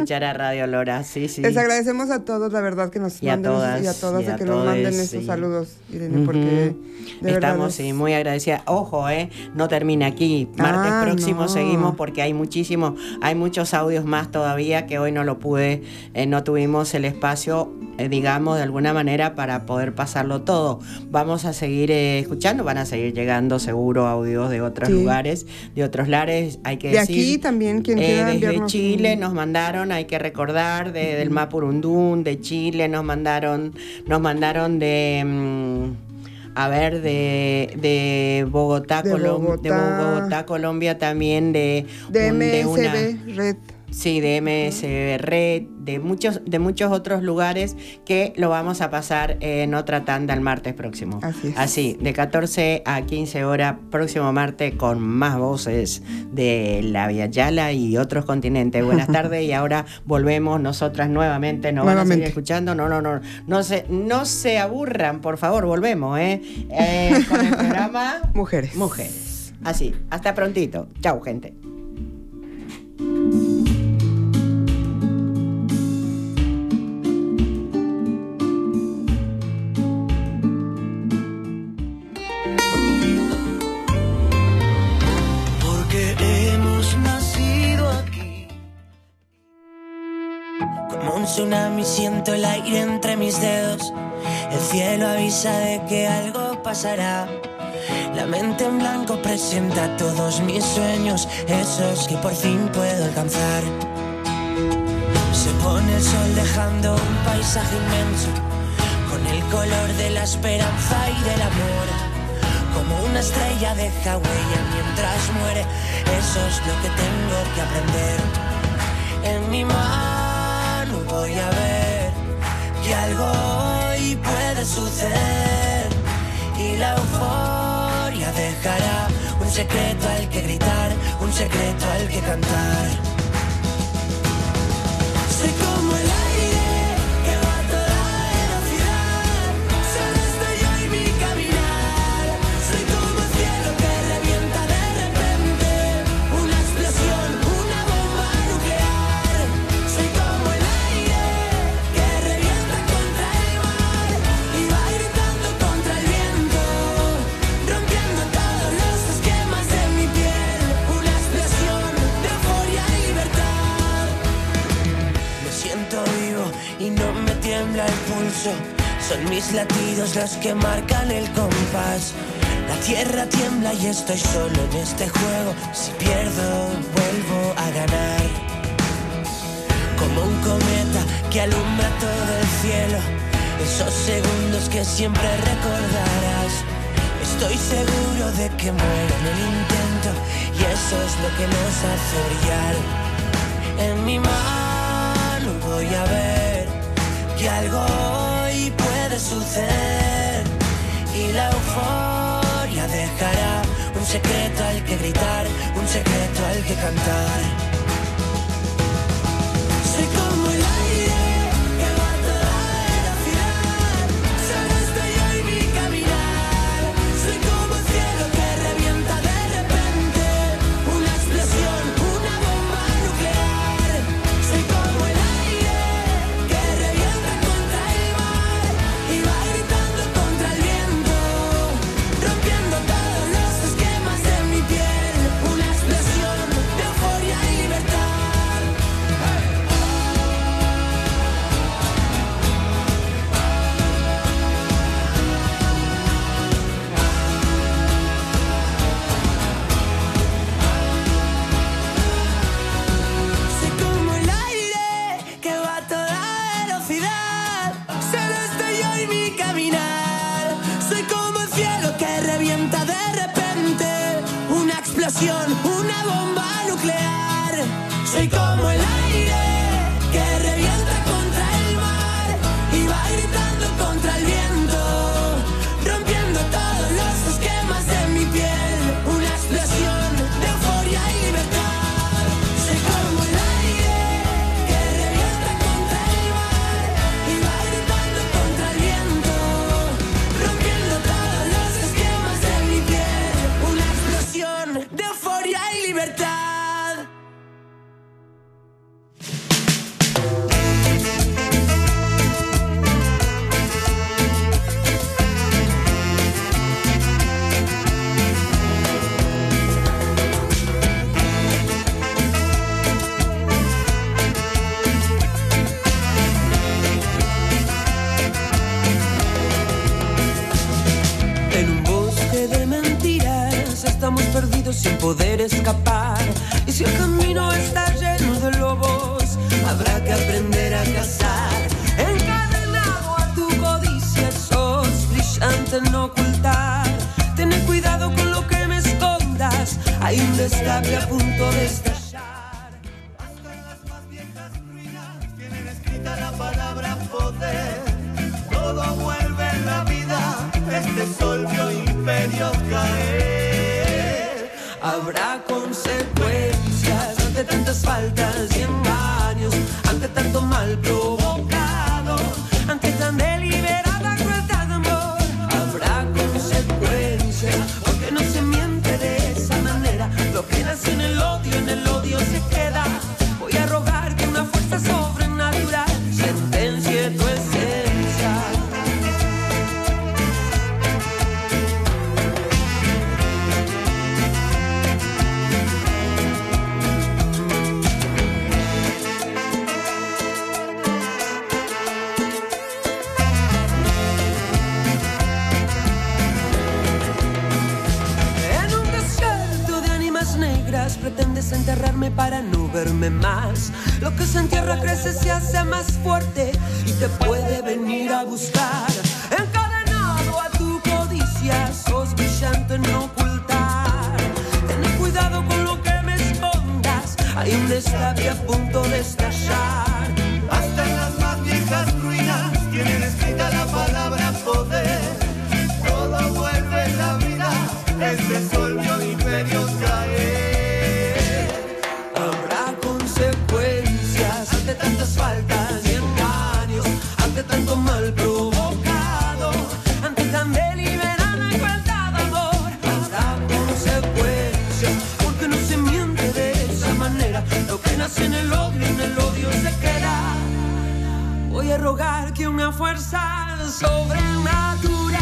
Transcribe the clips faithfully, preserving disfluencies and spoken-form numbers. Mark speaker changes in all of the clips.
Speaker 1: escuchar a Radio Lora, sí, sí.
Speaker 2: Les agradecemos a todos, la verdad, que nos
Speaker 1: y
Speaker 2: manden
Speaker 1: a todas,
Speaker 2: esos, y a todas
Speaker 1: y
Speaker 2: de
Speaker 1: a
Speaker 2: que
Speaker 1: todes,
Speaker 2: nos manden esos
Speaker 1: sí.
Speaker 2: saludos, Irene,
Speaker 1: Uh-huh.
Speaker 2: porque de
Speaker 1: estamos
Speaker 2: verdad es...
Speaker 1: sí, muy agradecidas. Ojo, eh, no termina aquí. Martes
Speaker 2: Ah,
Speaker 1: próximo
Speaker 2: no.
Speaker 1: seguimos porque hay muchísimo, hay muchos audios más todavía que hoy no lo pude, eh, no tuvimos el espacio, eh, digamos, de alguna manera para poder pasarlo todo. Vamos a seguir eh, escuchando, van a seguir llegando seguro audios de otros
Speaker 2: Sí.
Speaker 1: lugares, de otros lares, hay que
Speaker 2: De
Speaker 1: decir.
Speaker 2: aquí también, quien
Speaker 1: eh,
Speaker 2: quiera
Speaker 1: desde
Speaker 2: enviarnos
Speaker 1: Chile
Speaker 2: un...
Speaker 1: nos mandaron, hay que recordar, de, del Mapurundún, de Chile nos mandaron, nos mandaron de... Mmm, a ver, de, de Bogotá,
Speaker 2: De
Speaker 1: Colom-
Speaker 2: Bogotá.
Speaker 1: de Bogotá, Colombia también, de,
Speaker 2: de
Speaker 1: un- de
Speaker 2: M S B
Speaker 1: una...
Speaker 2: Red.
Speaker 1: Sí, de M S B Red, de muchos, de muchos otros lugares que lo vamos a pasar en otra tanda el martes próximo.
Speaker 2: Así es.
Speaker 1: Así, de catorce a quince horas, próximo martes, con más voces de la Via Yala y otros continentes. Buenas tardes, y ahora volvemos nosotras nuevamente. ¿Nos van a seguir escuchando? No, no, no. No se, no se aburran, por favor, volvemos, ¿eh? eh con el programa
Speaker 2: Mujeres.
Speaker 1: Mujeres. Así, hasta prontito. Chau, gente.
Speaker 3: Un tsunami, siento el aire entre mis dedos. El cielo avisa de que algo pasará. La mente en blanco presenta todos mis sueños, esos que por fin puedo alcanzar. Se pone el sol dejando un paisaje inmenso, con el color de la esperanza y del amor. Como una estrella deja huella mientras muere, eso es lo que tengo que aprender. En mi mano voy a ver que algo hoy puede suceder, y la euforia dejará un secreto al que gritar, un secreto al que cantar. Soy como el aire que va a toda velocidad, solo estoy yo y mi caminar. Soy como el cielo que revienta de repente, una explosión, una bomba nuclear. Soy como el aire que revienta contra el mar y va gritando contra el viento, rompiendo todos los esquemas de mi piel. Una explosión de euforia y libertad. Me siento vivo y no me tiembla el pulso, son mis latidos los que marcan el compás. La tierra tiembla y estoy solo en este juego, si pierdo vuelvo a ganar. Como un cometa que alumbra todo el cielo, esos segundos que siempre recordarás. Estoy seguro de que muero en el intento, y eso es lo que nos hace brillar. En mi mano voy a ver que algo hoy puede suceder, y la euforia dejará un secreto al que gritar, un secreto al que cantar. Soy como el aire que va a toda velocidad, solo estoy yo y mi caminar. Soy como el cielo que revienta de repente, una explosión, una bomba nuclear. Soy como el aire que revienta contra el mar y va gritando contra el viento, rompiendo todos los esquemas de mi piel. Una explosión de euforia y sin poder escapar. Y si el camino está lleno de lobos, habrá que aprender a cazar. Encadenado a tu codicia, sos brillante en ocultar. Ten cuidado con lo que me escondas, hay un escape a punto de estallar.
Speaker 4: Hasta en las más viejas ruinas tienen escrita la palabra poder. Todo vuelve en la vida, este sol vio imperios caer.
Speaker 3: Habrá consecuencias ante tantas faltas y engaños, ante tanto mal provocado, ante tan deliberada crueldad de amor. Habrá consecuencias porque no se miente de esa manera. Lo que nace en el odio, en el odio se queda. Voy a rogar que una fuerza sobrenatural sentencie tu esencia. Pretendes enterrarme para no verme más. Lo que se entierra crece, se hace más fuerte y te puede venir a buscar. Encadenado a tu codicia, sos brillante en ocultar. Ten cuidado con lo que me escondas, hay un escape a punto de estallar.
Speaker 4: Hasta en las más viejas ruinas tienen escrita la palabra poder. Todo vuelve en la vida, este sol vio imperios caer.
Speaker 3: Ante tantas faltas y engaños, ante tanto mal provocado, ante tan deliberada crueldad de amor, habrá consecuencias, porque no se miente de esa manera. Lo que nace en el odio, en el odio se queda. Voy a rogar que una fuerza sobrenatural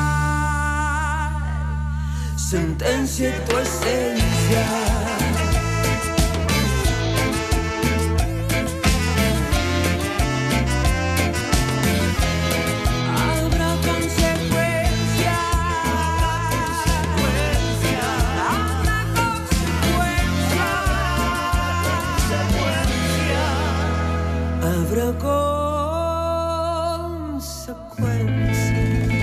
Speaker 3: sentencie tu esencia. Habrá consecuencias.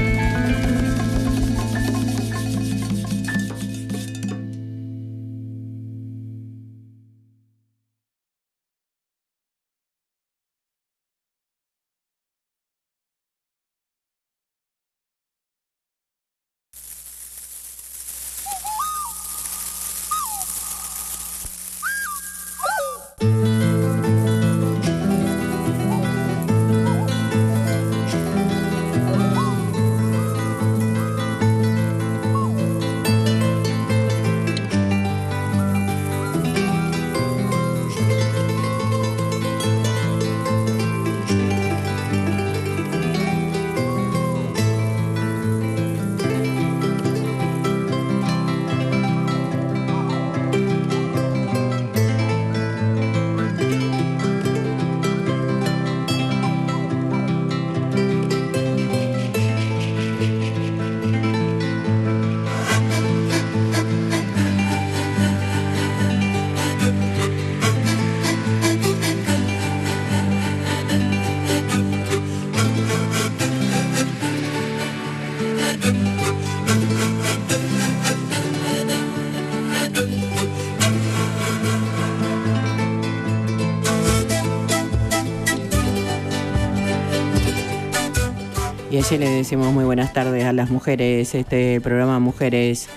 Speaker 1: Y así le decimos muy buenas tardes a las mujeres, este programa Mujeres,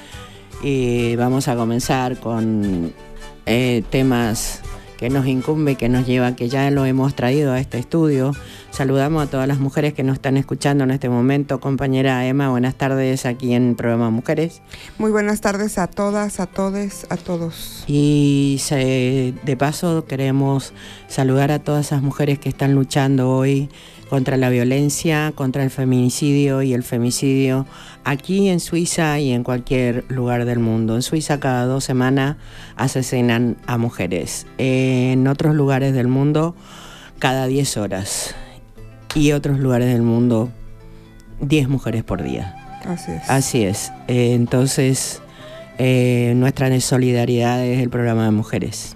Speaker 1: y vamos a comenzar con eh, temas que nos incumbe, que nos lleva, que ya lo hemos traído a este estudio. Saludamos a todas las mujeres que nos están escuchando en este momento. Compañera Emma, buenas tardes aquí en el programa Mujeres.
Speaker 2: Muy buenas tardes a todas, a todes, a todos.
Speaker 1: Y se, de paso queremos saludar a todas esas mujeres que están luchando hoy contra la violencia, contra el feminicidio y el femicidio aquí en Suiza y en cualquier lugar del mundo. En Suiza cada dos semanas asesinan a mujeres. En otros lugares del mundo cada diez horas. Y otros lugares del mundo diez mujeres por día.
Speaker 2: Así es.
Speaker 1: Así es. Eh, entonces eh, nuestra solidaridad desde el programa de mujeres.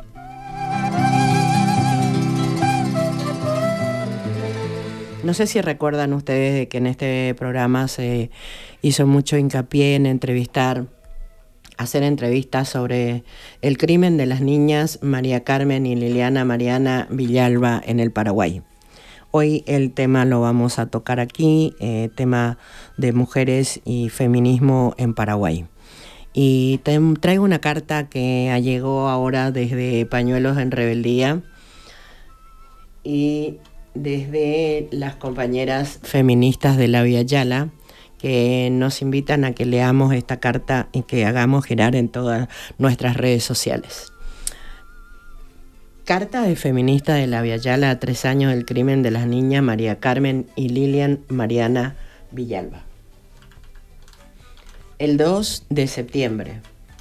Speaker 1: No sé si recuerdan ustedes de que en este programa se hizo mucho hincapié en entrevistar, hacer entrevistas sobre el crimen de las niñas María Carmen y Liliana Mariana Villalba en el Paraguay. Hoy el tema lo vamos a tocar aquí, eh, tema de mujeres y feminismo en Paraguay. Y te, traigo una carta que llegó ahora desde Pañuelos en Rebeldía y desde las compañeras feministas de la Vía Yala, que nos invitan a que leamos esta carta y que hagamos girar en todas nuestras redes sociales. Carta de feminista de la Vía Yala a tres años del crimen de las niñas María Carmen y Lilian Mariana Villalba. El dos de septiembre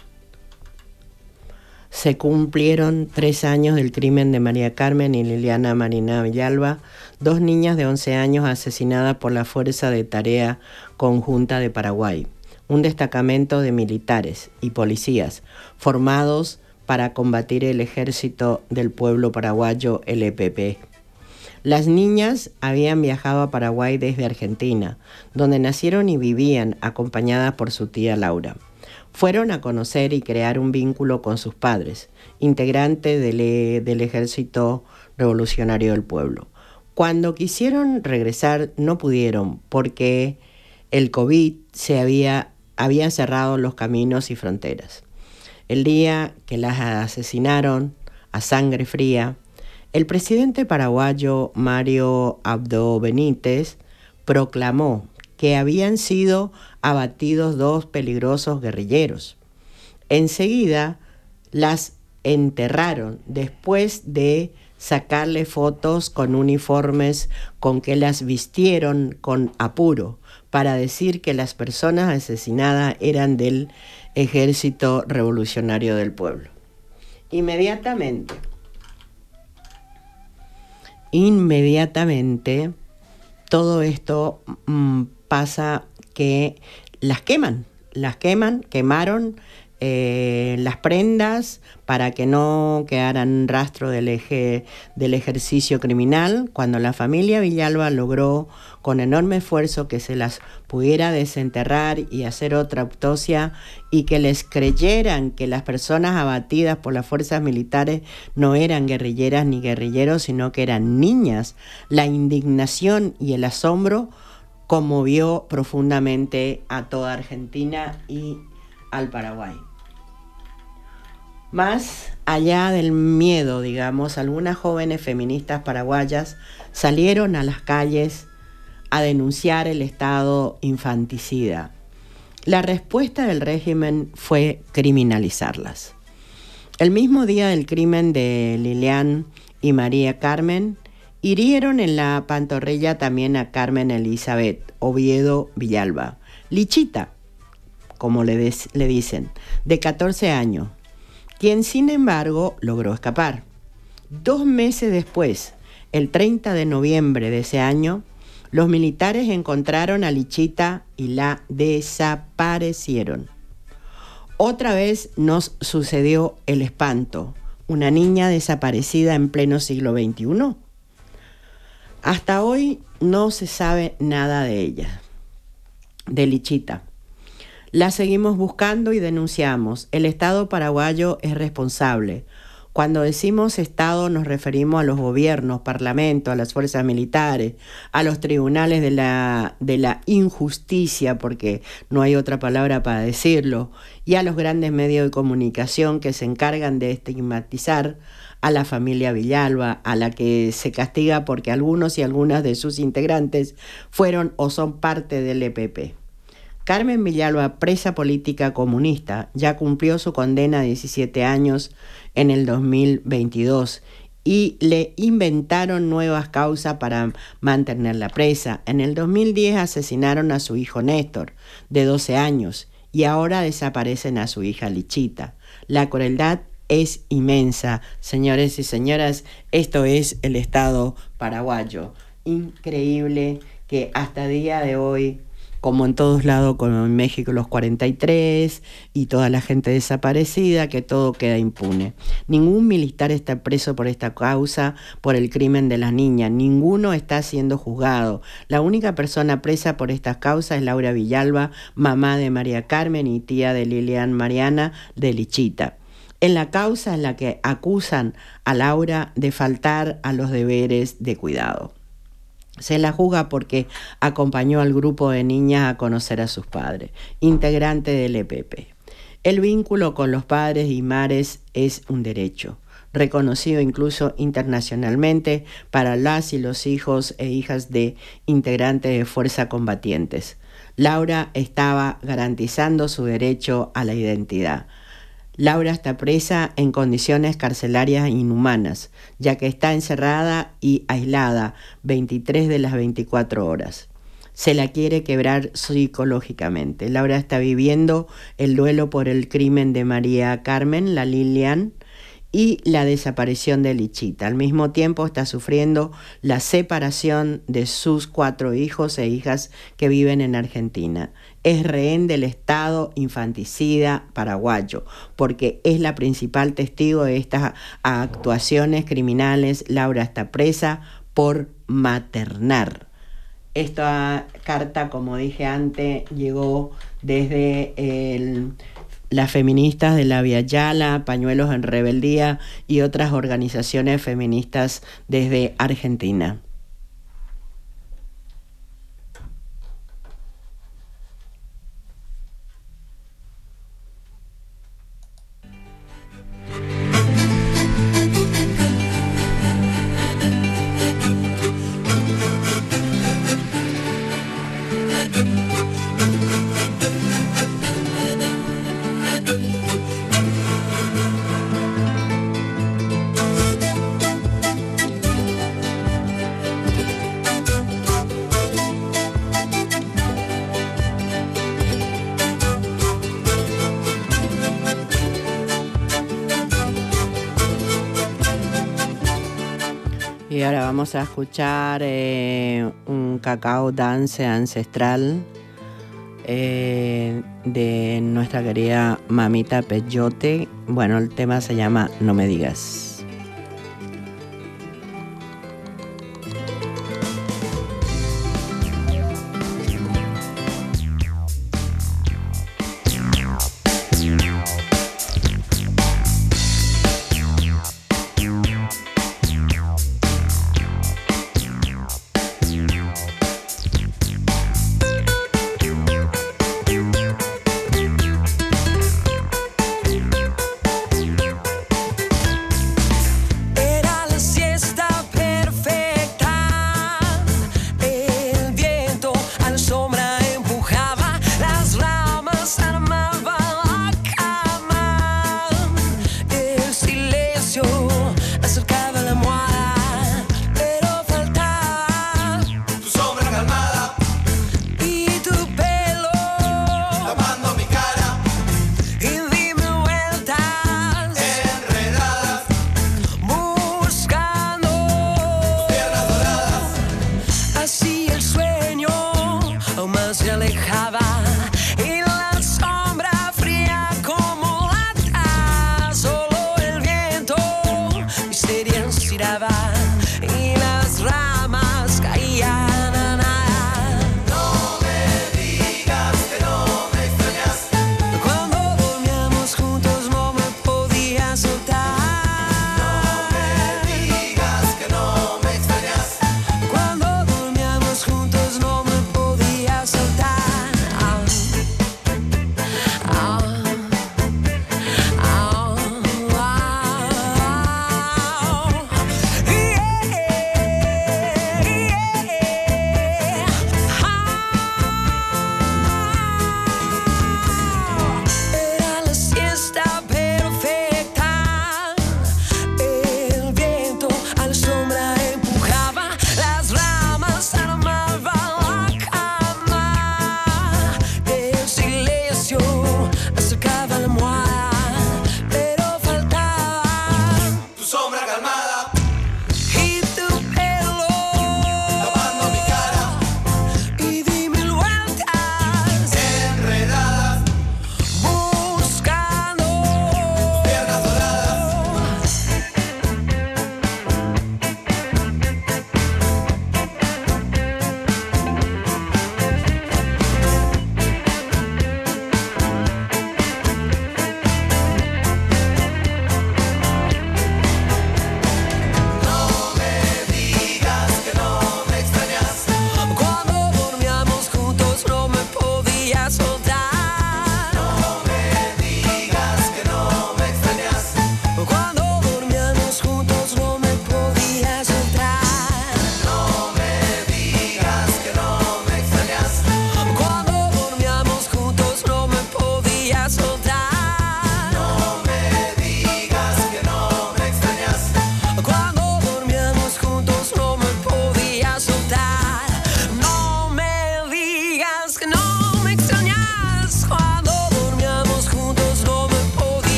Speaker 1: se cumplieron tres años del crimen de María Carmen y Liliana Mariana Villalba, dos niñas de once años asesinadas por la Fuerza de Tarea Conjunta de Paraguay, un destacamento de militares y policías formados para combatir el Ejército del Pueblo Paraguayo, L P P. Las niñas habían viajado a Paraguay desde Argentina, donde nacieron y vivían acompañadas por su tía Laura. Fueron a conocer y crear un vínculo con sus padres, integrantes del, del Ejército Revolucionario del Pueblo. Cuando quisieron regresar no pudieron porque el COVID se había, había cerrado los caminos y fronteras. El día que las asesinaron a sangre fría, el presidente paraguayo Mario Abdo Benítez proclamó que habían sido abatidos dos peligrosos guerrilleros. Enseguida las enterraron después de sacarle fotos con uniformes con que las vistieron con apuro para decir que las personas asesinadas eran del Ejército Revolucionario del Pueblo. Inmediatamente, inmediatamente todo esto mmm, pasa que las queman, las queman, quemaron eh, las prendas para que no quedaran rastro del, eje, del ejercicio criminal. Cuando la familia Villalba logró con enorme esfuerzo que se las pudiera desenterrar y hacer otra autopsia y que les creyeran que las personas abatidas por las fuerzas militares no eran guerrilleras ni guerrilleros, sino que eran niñas, la indignación y el asombro conmovió profundamente a toda Argentina y al Paraguay. Más allá del miedo, digamos, algunas jóvenes feministas paraguayas salieron a las calles a denunciar el estado infanticida. La respuesta del régimen fue criminalizarlas. El mismo día del crimen de Lilian y María Carmen, hirieron en la pantorrilla también a Carmen Elizabeth Oviedo Villalba, Lichita, como le, des, le dicen, de catorce años, quien sin embargo logró escapar. Dos meses después, el treinta de noviembre de ese año, los militares encontraron a Lichita y la desaparecieron. Otra vez nos sucedió el espanto, una niña desaparecida en pleno siglo veintiuno. Hasta hoy no se sabe nada de ella, de Lichita. La seguimos buscando y denunciamos. El Estado paraguayo es responsable. Cuando decimos Estado nos referimos a los gobiernos, parlamentos, a las fuerzas militares, a los tribunales de la, de la injusticia, porque no hay otra palabra para decirlo, y a los grandes medios de comunicación que se encargan de estigmatizar a la familia Villalba, a la que se castiga porque algunos y algunas de sus integrantes fueron o son parte del E P P. Carmen Villalba, presa política comunista, ya cumplió su condena de diecisiete años en el dos mil veintidós y le inventaron nuevas causas para mantenerla presa. En el dos mil diez asesinaron a su hijo Néstor, de doce años, y ahora desaparecen a su hija Lichita. La crueldad es inmensa, señores y señoras. Esto es el Estado paraguayo. Increíble que hasta el día de hoy como en todos lados, como en México los cuarenta y tres y toda la gente desaparecida, que todo queda impune. Ningún militar está preso por esta causa, por el crimen de las niñas, ninguno está siendo juzgado. La única persona presa por estas causas es Laura Villalba, mamá de María Carmen y tía de Lilian Mariana de Lichita. En la causa en la que acusan a Laura de faltar a los deberes de cuidado. Se la juzga porque acompañó al grupo de niñas a conocer a sus padres, integrante del E P P. El vínculo con los padres y madres es un derecho, reconocido incluso internacionalmente para las y los hijos e hijas de integrantes de fuerzas combatientes. Laura estaba garantizando su derecho a la identidad. Laura está presa en condiciones carcelarias inhumanas, ya que está encerrada y aislada veintitrés de las veinticuatro horas. Se la quiere quebrar psicológicamente. Laura está viviendo el duelo por el crimen de María Carmen, la Lilian, y la desaparición de Lichita. Al mismo tiempo está sufriendo la separación de sus cuatro hijos e hijas que viven en Argentina. Es rehén del Estado infanticida paraguayo, porque es la principal testigo de estas actuaciones criminales. Laura está presa por maternar. Esta carta, como dije antes, llegó desde el... las feministas de la Vía Yala, Pañuelos en Rebeldía y otras organizaciones feministas desde Argentina. Y ahora vamos a escuchar eh, un cacao dance ancestral eh, de nuestra querida Mamita Peyote. Bueno, el tema se llama No me digas.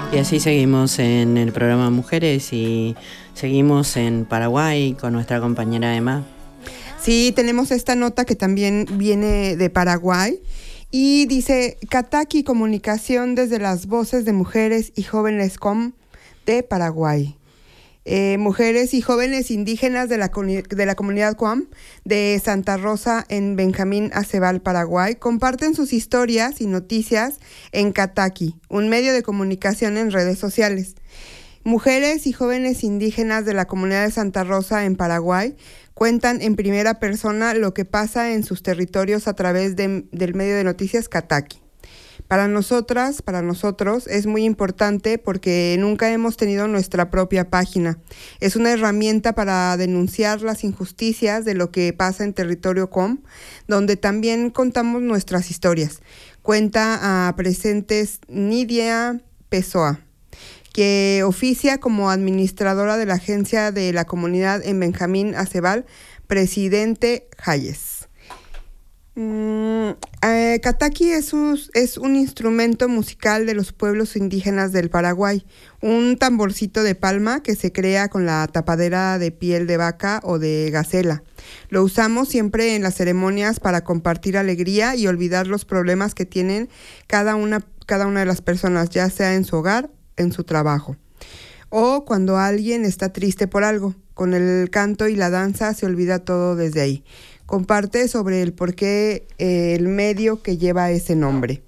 Speaker 1: Y así seguimos en el programa Mujeres y seguimos en Paraguay con nuestra compañera Emma.
Speaker 2: Sí, tenemos esta nota que también viene de Paraguay y dice Kataki Comunicación desde las voces de mujeres y jóvenes com de Paraguay. Eh, mujeres y jóvenes indígenas de la, de la comunidad com de Santa Rosa en Benjamín Aceval, Paraguay, comparten sus historias y noticias en Kataki, un medio de comunicación en redes sociales. Mujeres y jóvenes indígenas de la comunidad de Santa Rosa en Paraguay cuentan en primera persona lo que pasa en sus territorios a través de, del medio de noticias Kataki. Para nosotras, para nosotros, es muy importante porque nunca hemos tenido nuestra propia página. Es una herramienta para denunciar las injusticias de lo que pasa en territorio com, donde también contamos nuestras historias. Cuenta a presentes Nidia Pessoa, que oficia como administradora de la agencia de la comunidad en Benjamín Aceval, presidente Hayes. Mm, eh, Kataki es un, es un instrumento musical de los pueblos indígenas del Paraguay, un tamborcito de palma que se crea con la tapadera de piel de vaca o de gacela. Lo usamos siempre en las ceremonias para compartir alegría y olvidar los problemas que tienen cada una, cada una de las personas, ya sea en su hogar, en su trabajo, o cuando alguien está triste por algo. Con el canto y la danza se olvida todo desde ahí. Comparte sobre el porqué eh, el medio que lleva ese nombre.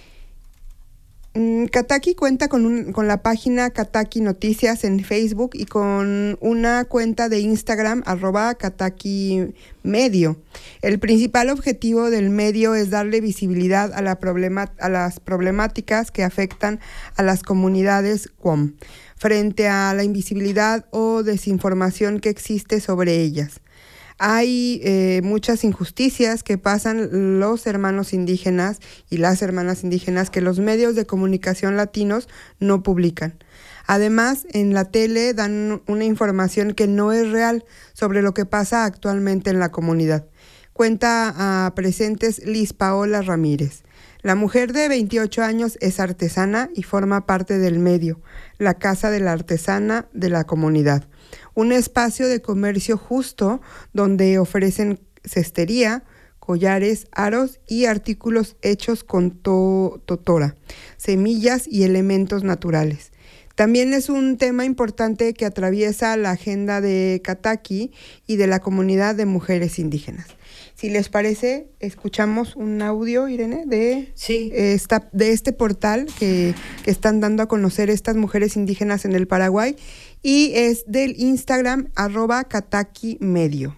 Speaker 2: Mm, Kataki cuenta con, un, con la página Kataki Noticias en Facebook y con una cuenta de Instagram, arroba Kataki Medio. El principal objetivo del medio es darle visibilidad a, la problema, a las problemáticas que afectan a las comunidades com, frente a la invisibilidad o desinformación que existe sobre ellas. Hay eh, muchas injusticias que pasan los hermanos indígenas y las hermanas indígenas que los medios de comunicación latinos no publican. Además, en la tele dan una información que no es real sobre lo que pasa actualmente en la comunidad. Cuenta a presentes Liz Paola Ramírez. La mujer de veintiocho años es artesana y forma parte del medio, la Casa de la Artesana de la comunidad. Un espacio de comercio justo donde ofrecen cestería, collares, aros y artículos hechos con to- totora, semillas y elementos naturales. También es un tema importante que atraviesa la agenda de Kataki y de la comunidad de mujeres indígenas. Si les parece, escuchamos un audio, Irene, de,
Speaker 1: sí.
Speaker 2: esta, de este portal que, que están dando a conocer estas mujeres indígenas en el Paraguay, y es del Instagram arroba Kataki Medio.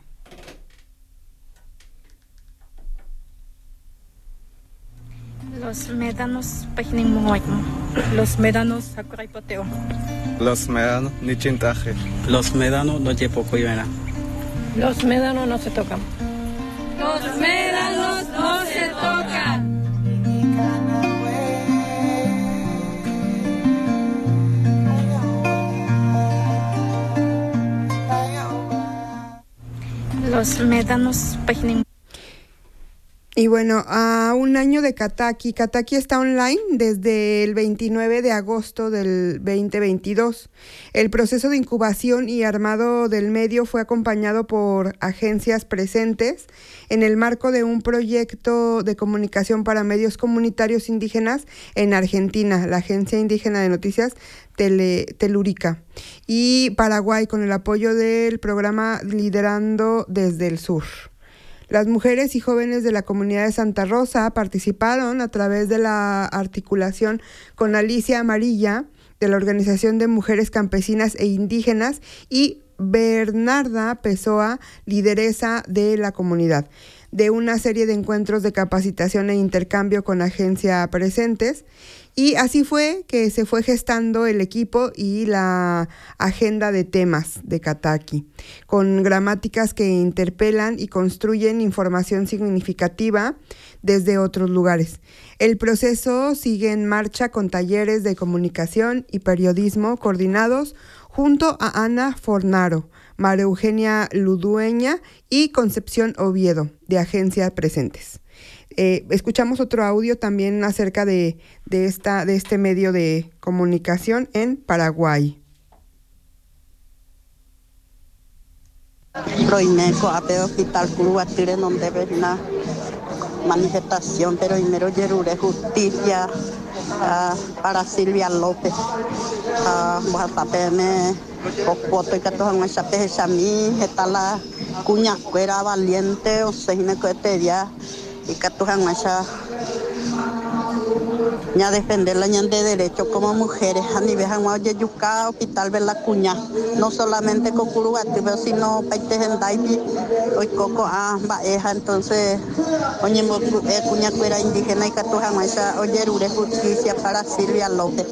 Speaker 5: Los médanos Pajinimuhuaymo. Los médanos Sakuraypoteo.
Speaker 6: Los médanos Nichintaje.
Speaker 7: Los médanos no Yepocoyuena.
Speaker 5: Los médanos no se tocan.
Speaker 8: Los médanos no se tocan.
Speaker 5: Los médanos Pajinimuhuaymo.
Speaker 2: Y bueno, a un año de Kataki. Kataki está online desde el veintinueve de agosto del veinte veintidós. El proceso de incubación y armado del medio fue acompañado por agencias presentes en el marco de un proyecto de comunicación para medios comunitarios indígenas en Argentina, la Agencia Indígena de Noticias Tele, Telúrica, y Paraguay, con el apoyo del programa Liderando desde el Sur. Las mujeres y jóvenes de la comunidad de Santa Rosa participaron a través de la articulación con Alicia Amarilla, de la Organización de Mujeres Campesinas e Indígenas, y Bernarda Pessoa, lideresa de la comunidad, de una serie de encuentros de capacitación e intercambio con agencia presentes. Y así fue que se fue gestando el equipo y la agenda de temas de Kataki, con gramáticas que interpelan y construyen información significativa desde otros lugares. El proceso sigue en marcha con talleres de comunicación y periodismo coordinados junto a Ana Fornaro, María Eugenia Ludueña y Concepción Oviedo, de Agencia Presentes. Eh, escuchamos otro audio también acerca de, de, esta, de este medio de comunicación en Paraguay.
Speaker 9: Proimeco a pedo hospital Curuatire donde ves una manifestación, pero primero Yerure Justicia uh, para Silvia López. Guatapeme, Copoto y Catojan Chape Chamí, está la cuña cuera valiente, o sea, ya y Catojan Macha. Ya defender la ñan de derecho como mujeres a nivel de Yucá, hospital de la cuña, no solamente con Curugati, pero sino países en Daiti, hoy coco a Baeja, entonces, oye, cuña cuera indígena y Catuja Macha, oye, Rure Justicia para Silvia López.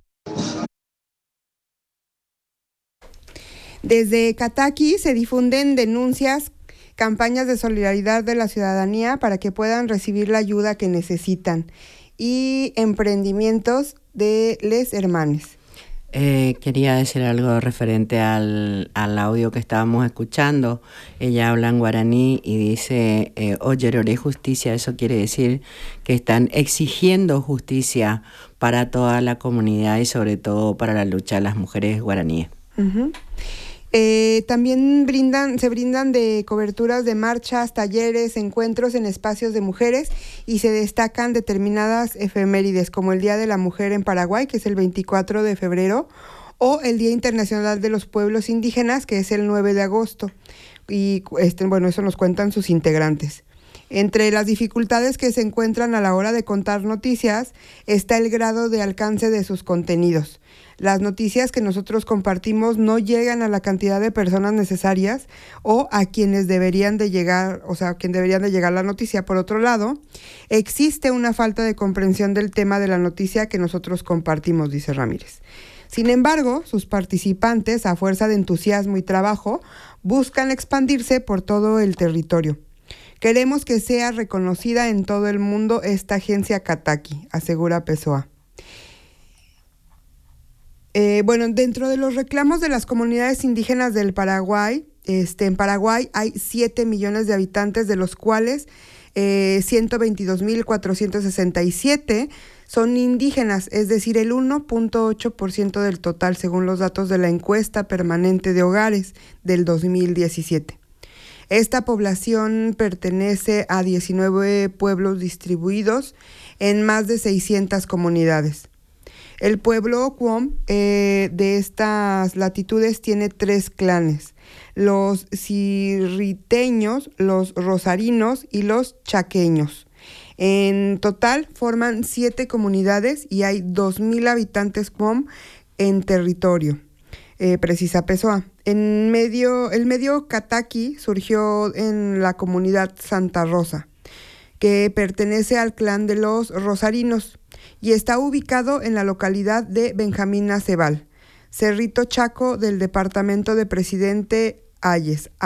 Speaker 2: Desde Cataqui se difunden denuncias, campañas de solidaridad de la ciudadanía para que puedan recibir la ayuda que necesitan y emprendimientos de les hermanes.
Speaker 1: Eh, quería decir algo referente al, al audio que estábamos escuchando. Ella habla en guaraní y dice, eh, Oyerore justicia, eso quiere decir que están exigiendo justicia para toda la comunidad y sobre todo para la lucha de las mujeres guaraníes.
Speaker 2: Uh-huh. Eh, también brindan, se brindan de coberturas de marchas, talleres, encuentros en espacios de mujeres y se destacan determinadas efemérides como el Día de la Mujer en Paraguay, que es el veinticuatro de febrero, o el Día Internacional de los Pueblos Indígenas, que es el nueve de agosto. Y este, bueno, eso nos cuentan sus integrantes. Entre las dificultades que se encuentran a la hora de contar noticias está el grado de alcance de sus contenidos. Las noticias que nosotros compartimos no llegan a la cantidad de personas necesarias o a quienes deberían de llegar, o sea, a quien deberían de llegar la noticia. Por otro lado, existe una falta de comprensión del tema de la noticia que nosotros compartimos, dice Ramírez. Sin embargo, sus participantes, a fuerza de entusiasmo y trabajo, buscan expandirse por todo el territorio. Queremos que sea reconocida en todo el mundo esta agencia Cataqui, asegura Pessoa. Eh, bueno, dentro de los reclamos de las comunidades indígenas del Paraguay, este, en Paraguay hay siete millones de habitantes, de los cuales eh, ciento veintidós mil cuatrocientos sesenta y siete son indígenas, es decir, el uno punto ocho por ciento del total, según los datos de la encuesta permanente de hogares del dos mil diecisiete. Esta población pertenece a diecinueve pueblos distribuidos en más de seiscientas comunidades. El pueblo Cuom eh, de estas latitudes tiene tres clanes: los cirriteños, los rosarinos y los chaqueños. En total forman siete comunidades y hay dos mil habitantes Cuom en territorio. Eh, precisa Pessoa. En medio, el medio Cataqui surgió en la comunidad Santa Rosa, que pertenece al clan de los rosarinos y está ubicado en la localidad de Benjamín Acebal, Cerrito Chaco del departamento de Presidente Hayes.